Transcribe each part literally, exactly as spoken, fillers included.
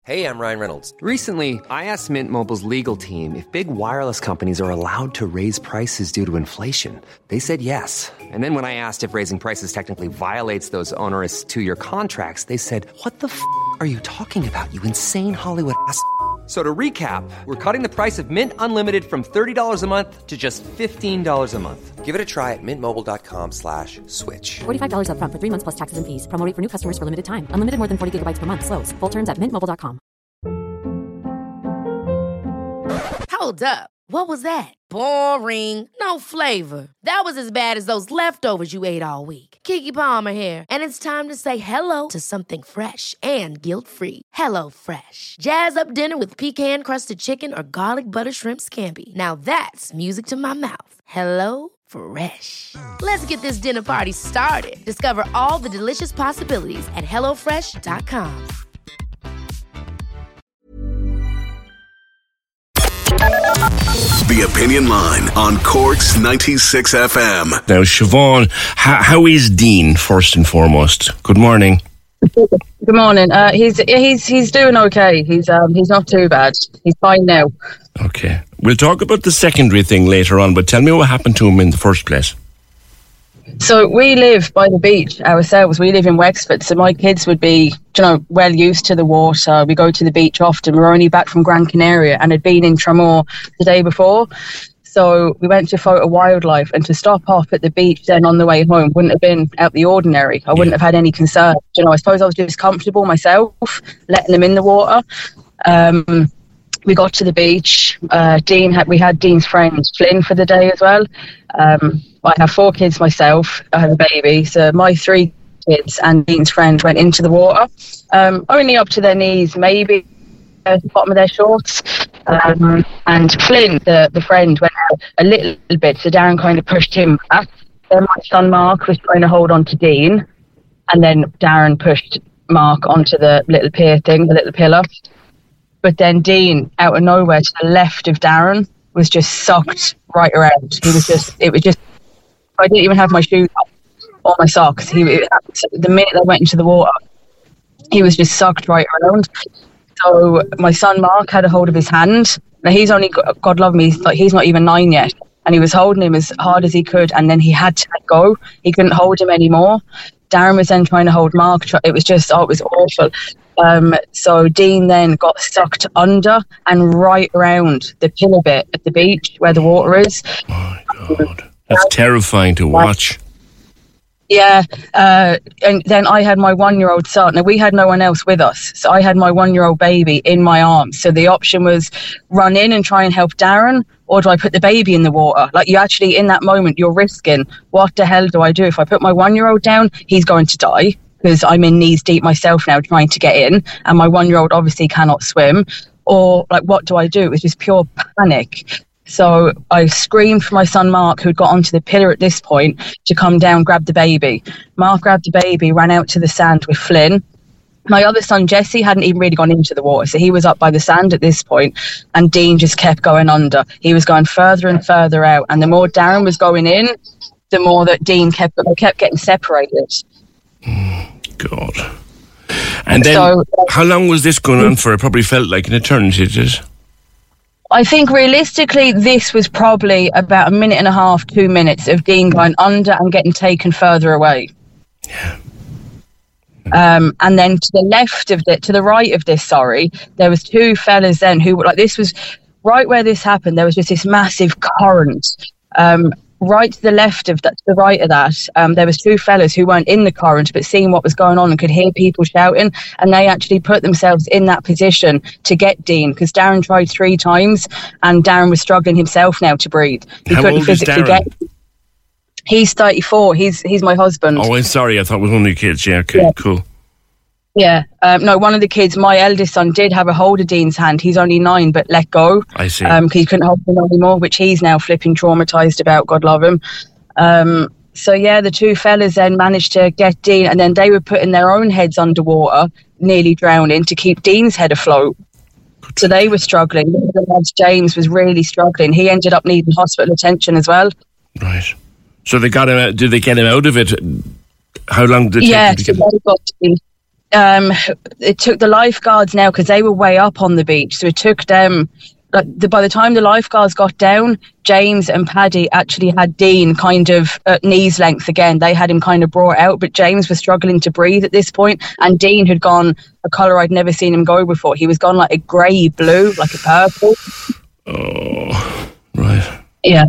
Hey, I'm Ryan Reynolds. Recently, I asked Mint Mobile's legal team if big wireless companies are allowed to raise prices due to inflation. They said yes. And then when I asked if raising prices technically violates those onerous two-year contracts, they said, what the f*** are you talking about, you insane Hollywood ass f- So to recap, we're cutting the price of Mint Unlimited from thirty dollars a month to just fifteen dollars a month. Give it a try at mintmobile.com slash switch. forty-five dollars up front for three months plus taxes and fees. Promo rate for new customers for limited time. Unlimited more than forty gigabytes per month. Slows full terms at mint mobile dot com. Hold up. What was that? Boring. No flavor. That was as bad as those leftovers you ate all week. Keke Palmer here. And it's time to say hello to something fresh and guilt-free. Hello Fresh. Jazz up dinner with pecan-crusted chicken or garlic butter shrimp scampi. Now that's music to my mouth. Hello Fresh. Let's get this dinner party started. Discover all the delicious possibilities at hello fresh dot com. The Opinion Line on Cork's ninety-six F M. Now, Siobhan, how, how is Dean, first and foremost? Good morning. Good morning. Uh, he's he's he's doing okay. He's um he's not too bad. He's fine now. Okay. We'll talk about the secondary thing later on, but tell me what happened to him in the first place. So we live by the beach ourselves. We live in Wexford, so my kids would be, you know, well used to the water. We go to the beach often. We're only back from Gran Canaria and had been in Tramore the day before. So we went to photo wildlife, and to stop off at the beach then on the way home wouldn't have been out the ordinary. I wouldn't yeah. have had any concern. You know, I suppose I was just comfortable myself, letting them in the water. Um, we got to the beach. Uh, Dean had, we had Dean's friend Flynn for the day as well. Um, I have four kids myself. I have a baby. So my three kids and Dean's friend went into the water, um, only up to their knees, maybe at the bottom of their shorts. Um, and Flynn, the, the friend, went out a little bit, so Darren kind of pushed him back. Then my son Mark was trying to hold on to Dean, and then Darren pushed Mark onto the little pier thing, the little pillar. But then Dean, out of nowhere to the left of Darren, was just sucked right around. He was just, it was just, I didn't even have my shoes on or my socks. He, it, the minute I went into the water, he was just sucked right around. So my son Mark had a hold of his hand. Now he's only, God love me, he's, like, he's not even nine yet. And he was holding him as hard as he could, and then he had to let go. He couldn't hold him anymore. Darren was then trying to hold Mark. It was just, oh, it was awful. Um, so Dean then got sucked under and right around the pillar bit at the beach where the water is. Oh my God. That's terrifying to watch. Yeah, uh, and then I had my one-year-old son. Now, we had no one else with us, so I had my one-year-old baby in my arms. So the option was run in and try and help Darren, or do I put the baby in the water? Like, you actually, in that moment, you're risking, what the hell do I do? If I put my one-year-old down, he's going to die, because I'm in knees deep myself now trying to get in, and my one-year-old obviously cannot swim. Or, like, what do I do? It was just pure panic. So I screamed for my son Mark, who'd got onto the pillar at this point, to come down, grab the baby. Mark grabbed the baby, ran out to the sand with Flynn. My other son Jesse hadn't even really gone into the water, so he was up by the sand at this point, and Dean just kept going under. He was going further and further out, and the more Darren was going in, the more that Dean kept kept getting separated. God. And then, so, uh, how long was this going on for? It probably felt like an eternity, did it? I think realistically this was probably about a minute and a half, two minutes of Dean going under and getting taken further away. Yeah. Um, and then to the left of it, to the right of this, sorry, there was two fellas then who were like, this was right where this happened. There was just this massive current. Um, right to the left of that, to the right of that, um, there was two fellas who weren't in the current, but seeing what was going on and could hear people shouting, and they actually put themselves in that position to get Dean, because Darren tried three times, and Darren was struggling himself now to breathe. He How couldn't old physically is Darren? get. He's thirty-four. He's he's my husband. Oh, I'm sorry. I thought it was one of your kids. Yeah, okay, yeah. Cool. Yeah, um, no, one of the kids, my eldest son, did have a hold of Dean's hand. He's only nine, but let go. I see. Um, because he couldn't hold him anymore, which he's now flipping traumatised about, God love him. Um, so, yeah, the two fellas then managed to get Dean, and then they were putting their own heads underwater, nearly drowning, to keep Dean's head afloat. Good. So they were struggling. The lad James was really struggling. He ended up needing hospital attention as well. Right. So they got him out. Did they get him out of it? How long did it yeah, take to so get him? they got Dean. um, it took the lifeguards now, because they were way up on the beach. So it took them, like, the, by the time the lifeguards got down, James and Paddy actually had Dean kind of at knees length again. They had him kind of brought out, but James was struggling to breathe at this point, and Dean had gone a colour I'd never seen him go before. He was gone like a grey blue, like a purple. Oh, right. Yeah.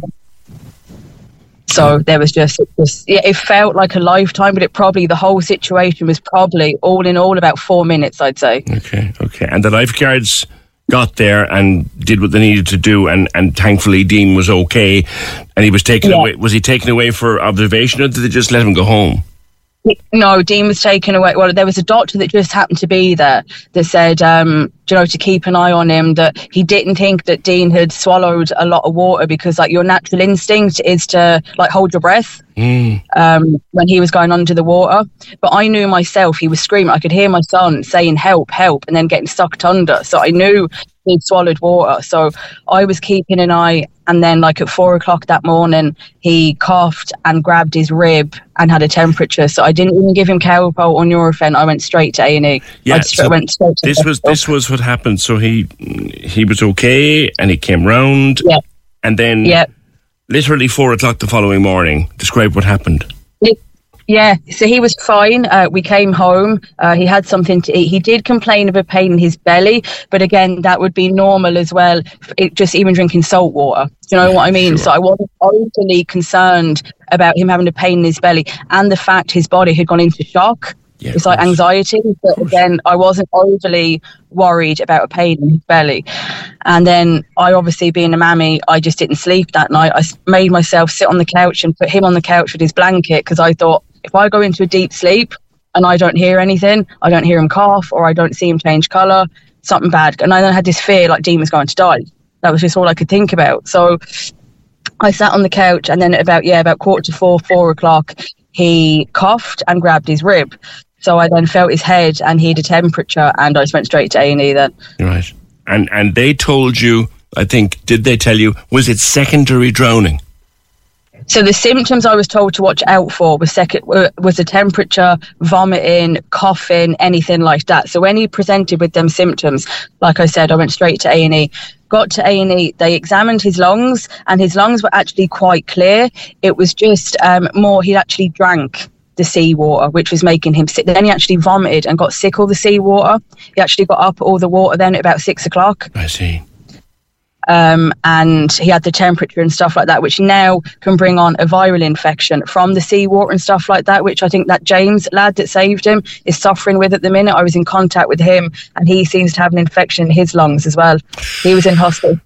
So there was just, it, was, yeah, it felt like a lifetime, but it probably, the whole situation was probably all in all about four minutes, I'd say. Okay, okay. And the lifeguards got there and did what they needed to do, and, and thankfully Dean was okay, and he was taken yeah. away. Was he taken away for observation, or did they just let him go home? No, Dean was taken away. Well, there was a doctor that just happened to be there that said, um, you know, to keep an eye on him, that he didn't think that Dean had swallowed a lot of water, because like your natural instinct is to like hold your breath mm. um, when he was going under the water. But I knew myself, he was screaming. I could hear my son saying, help, help, and then getting sucked under. So I knew he'd swallowed water. So I was keeping an eye. And then like at four o'clock that morning, he coughed and grabbed his rib and had a temperature. So I didn't even give him Calpol or Nurofen. I went straight to A and E. Yeah, I st- so went straight to this was this was what happened. So he he was okay, and he came round. Yeah. And then yeah. literally four o'clock the following morning. Describe what happened. It, Yeah, so he was fine. Uh, we came home. Uh, he had something to eat. He did complain of a pain in his belly, but again, that would be normal as well. It, just even drinking salt water. Do you know what I mean? Sure. So I wasn't overly concerned about him having a pain in his belly, and the fact his body had gone into shock. Yeah, it's like anxiety, but again, I wasn't overly worried about a pain in his belly. And then I, obviously being a mammy, I just didn't sleep that night. I made myself sit on the couch and put him on the couch with his blanket, because I thought, if I go into a deep sleep and I don't hear anything, I don't hear him cough, or I don't see him change colour, something bad. And I then had this fear like Dean was going to die. That was just all I could think about. So I sat on the couch, and then at about, yeah, about quarter to four, four o'clock, he coughed and grabbed his rib. So I then felt his head, and he had a temperature, and I just went straight to A and E then. Right. And and they told you, I think, did they tell you, was it secondary drowning? So the symptoms I was told to watch out for was second was the temperature, vomiting, coughing, anything like that. So when he presented with them symptoms, like I said, I went straight to A and E. Got to A and E, they examined his lungs, and his lungs were actually quite clear. It was just um, more, he actually drank the seawater, which was making him sick. Then he actually vomited and got sick all the seawater. He actually got up all the water then at about six o'clock. I see. Um, and he had the temperature and stuff like that, which now can bring on a viral infection from the seawater and stuff like that, which I think that James lad that saved him is suffering with at the minute. I was in contact with him, and he seems to have an infection in his lungs as well. He was in hospital.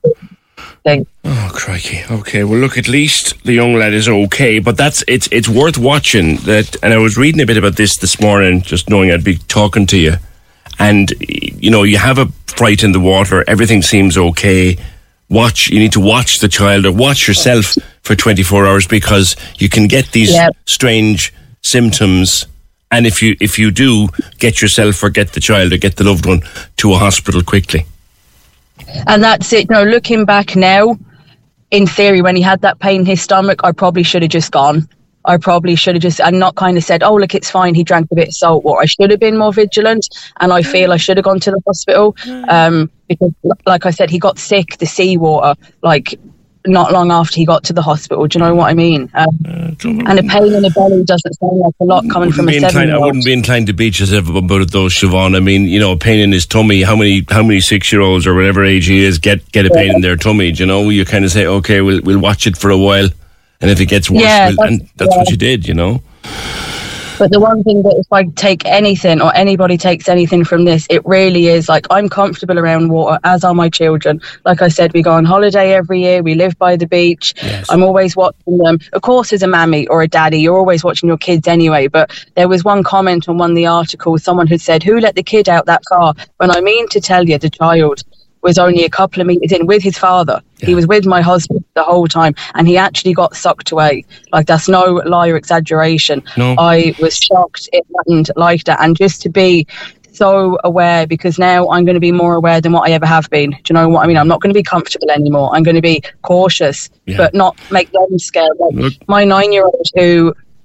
Oh, crikey. Okay, well, look, at least the young lad is okay, but that's it's it's worth watching. That, and I was reading a bit about this this morning, just knowing I'd be talking to you. And, you know, you have a fright in the water, everything seems okay. Watch, you need to watch the child, or watch yourself for twenty-four hours, because you can get these yep. strange symptoms. And if you if you do, get yourself or get the child or get the loved one to a hospital quickly. And that's it. No, looking back now, in theory, when he had that pain in his stomach, I probably should have just gone. I probably should have just, and not kind of said, oh, look, it's fine, he drank a bit of salt water. I should have been more vigilant, and I feel I should have gone to the hospital. Um, because, like I said, he got sick, the seawater, like, not long after he got to the hospital. Do you know what I mean? Um, uh, and a pain in the belly doesn't sound like a lot coming from a seven-year-old. I wouldn't be inclined to beat yourself about it, though, Siobhan. I mean, you know, a pain in his tummy. How many how many six-year-olds or whatever age he is get, get a pain yeah. in their tummy? Do you know? You kind of say, okay, we'll we'll watch it for a while, and if it gets worse, yeah, we'll, that's, and that's yeah. what you did, you know? But the one thing that if I take anything, or anybody takes anything from this, it really is like, I'm comfortable around water, as are my children. Like I said, we go on holiday every year, we live by the beach. Yes. I'm always watching them. Of course, as a mammy or a daddy, you're always watching your kids anyway. But there was one comment on one of the articles, someone had said, who let the kid out that far? When I mean to tell you, the child was only a couple of meters in with his father. Yeah. He was with my husband the whole time, and he actually got sucked away. Like, that's no lie or exaggeration. No. I was shocked it happened like that. And just to be so aware, because now I'm going to be more aware than what I ever have been. Do you know what I mean? I'm not going to be comfortable anymore. I'm going to be cautious, yeah. but not make them scared. Like, my nine-year-old who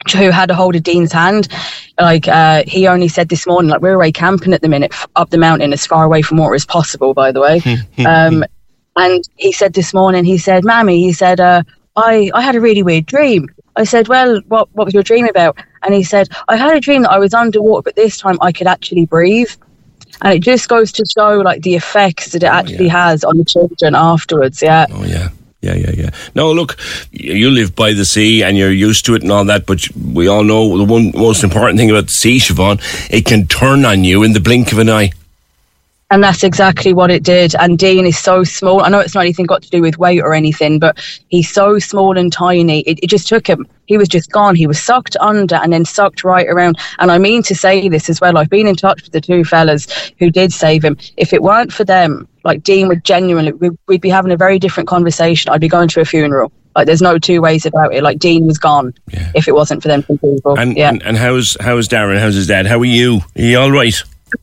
who had a hold of Dean's hand. Like, uh, he only said this morning, like, we're away camping at the minute f- up the mountain as far away from water as possible, by the way. um, and he said this morning, he said, Mammy, he said, uh, I, I had a really weird dream. I said, well, what, what was your dream about? And he said, I had a dream that I was underwater, but this time I could actually breathe. And it just goes to show, like, the effects that it oh, actually yeah. has on the children afterwards. Yeah. Oh, yeah. Yeah, yeah, yeah. No, look, you live by the sea and you're used to it and all that, but we all know the one most important thing about the sea, Siobhan, it can turn on you in the blink of an eye. And that's exactly what it did. And Dean is so small. I know it's not anything got to do with weight or anything, but he's so small and tiny. It, it just took him. He was just gone. He was sucked under and then sucked right around. And I mean to say this as well. I've been in touch with the two fellas who did save him. If it weren't for them, like, Dean would genuinely, we'd, we'd be having a very different conversation. I'd be going to a funeral. Like, there's no two ways about it. Like, Dean was gone yeah. if it wasn't for them two people. And, yeah. and, and how's, how's Darren? How's his dad? How are you? Are you all right?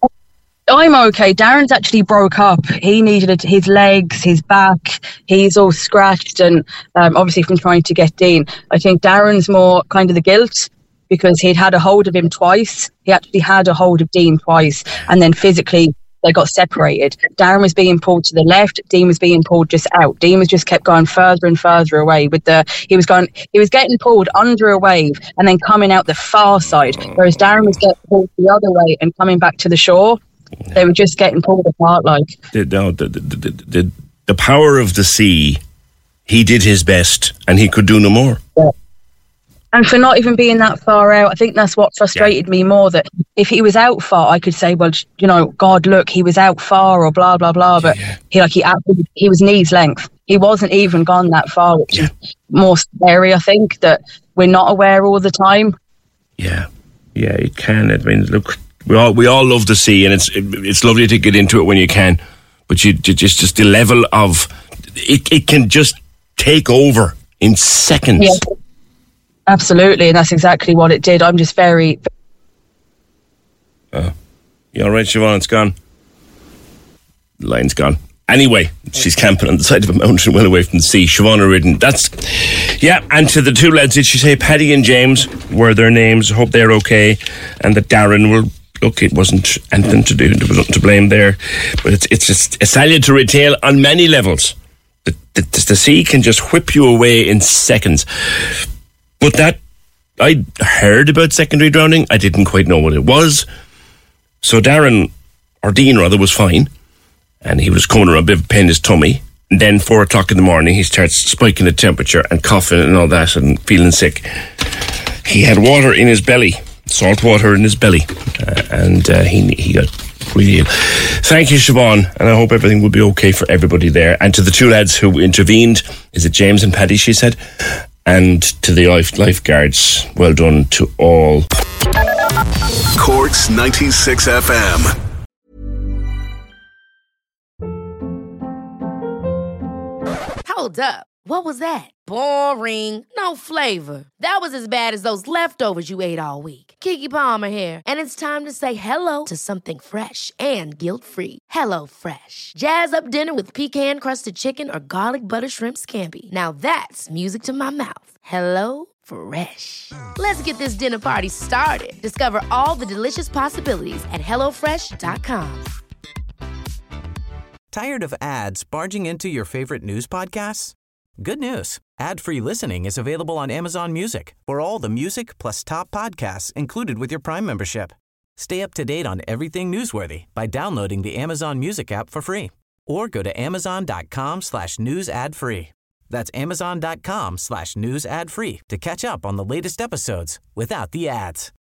I'm okay. Darren's actually broke up. He needed his legs, his back. He's all scratched, and um, obviously from trying to get Dean. I think Darren's more kind of the guilt, because he'd had a hold of him twice. He actually had a hold of Dean twice, and then physically they got separated. Darren was being pulled to the left. Dean was being pulled just out. Dean was just kept going further and further away. With the he was going, he was getting pulled under a wave and then coming out the far side, whereas Darren was getting pulled the other way and coming back to the shore. They were just getting pulled apart, like. The, no, the, the, the, the, the power of the sea, he did his best and he could do no more. Yeah. And for not even being that far out, I think that's what frustrated yeah. me more, that if he was out far, I could say, well, you know, God, look, he was out far or blah, blah, blah. But yeah. he like he he was knees length. He wasn't even gone that far, which yeah. is more scary, I think, that we're not aware all the time. Yeah, yeah, it can. I mean, look, we all we all love the sea, and it's it, it's lovely to get into it when you can. But you, you just just the level of it, it can just take over in seconds. Yeah. Absolutely, and that's exactly what it did. I'm just very... Uh, you all right, Siobhan? It's gone. The line's gone. Anyway, she's camping on the side of a mountain well away from the sea. Siobhan O'Riordan. That's... Yeah, and to the two lads, did she say Paddy and James were their names? Hope they're okay. And that Darren will... Look, it wasn't anything to do. There was nothing to blame there. But it's it's just a salient to retail on many levels. The, the, the sea can just whip you away in seconds. But that, I heard about secondary drowning. I didn't quite know what it was. So Darren, or Dean rather, was fine. And he was coming around, a bit of a pain in his tummy. And then four o'clock in the morning, he starts spiking the temperature and coughing and all that and feeling sick. He had water in his belly, salt water in his belly. Uh, and uh, he he got really ill. Thank you, Siobhan. And I hope everything will be okay for everybody there. And to the two lads who intervened, is it James and Paddy, she said? And to the life, lifeguards, well done to all. Corks ninety-six F M. Hold up. What was that? Boring. No flavor. That was as bad as those leftovers you ate all week. Keke Palmer here. And it's time to say hello to something fresh and guilt-free. Hello Fresh. Jazz up dinner with pecan-crusted chicken or garlic butter shrimp scampi. Now that's music to my mouth. Hello Fresh. Let's get this dinner party started. Discover all the delicious possibilities at hello fresh dot com. Tired of ads barging into your favorite news podcasts? Good news. Ad-free listening is available on Amazon Music for all the music plus top podcasts included with your Prime membership. Stay up to date on everything newsworthy by downloading the Amazon Music app for free or go to amazon.com slash news ad free. That's amazon.com slash news ad free to catch up on the latest episodes without the ads.